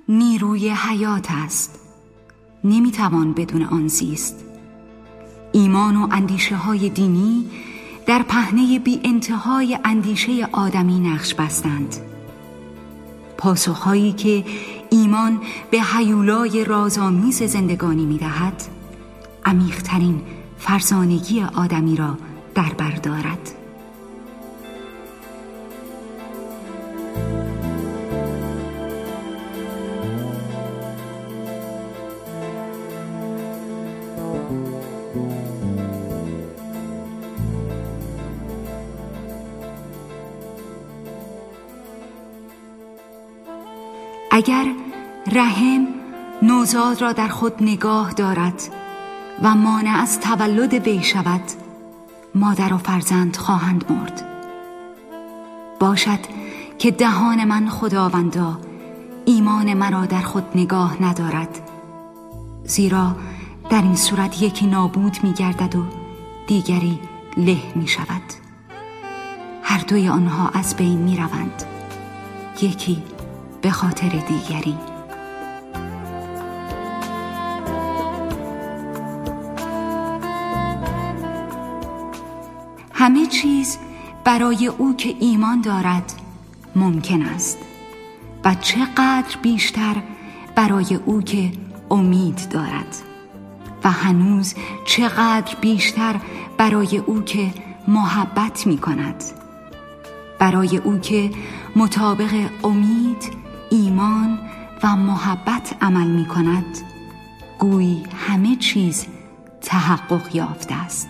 نیروی حیات است، نمیتوان بدون آن زیست. ایمان و اندیشه های دینی در پهنه بی انتهای اندیشه آدمی نقش بستند. پاسخهایی که ایمان به هیولای رازآمیز زندگانی می‌دهد، عمیق‌ترین فرزانگی آدمی را در بر دارد. اگر رحم نوزاد را در خود نگاه دارد و مانع از تولد وی شود، مادر و فرزند خواهند مرد. باشد که دهان من خداوندا ایمان مرا در خود نگاه ندارد، زیرا در این صورت یکی نابود می گردد و دیگری له می شود. هر دوی آنها از بین می روند، یکی به خاطر دیگری. همه چیز برای او که ایمان دارد ممکن است و چقدر بیشتر برای او که امید دارد و هنوز چقدر بیشتر برای او که محبت می کند، برای او که مطابق امید، ایمان و محبت عمل می کند. گویی همه چیز تحقق یافته است.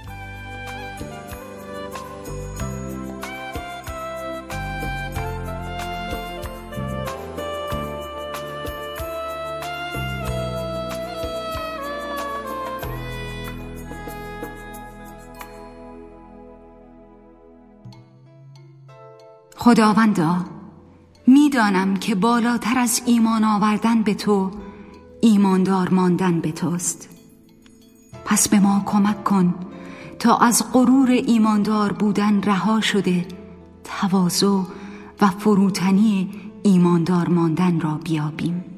خداوندا، میدانم که بالاتر از ایمان آوردن به تو، ایماندار ماندن به توست. پس به ما کمک کن تا از غرور ایماندار بودن رها شده تواضع و فروتنی ایماندار ماندن را بیابیم.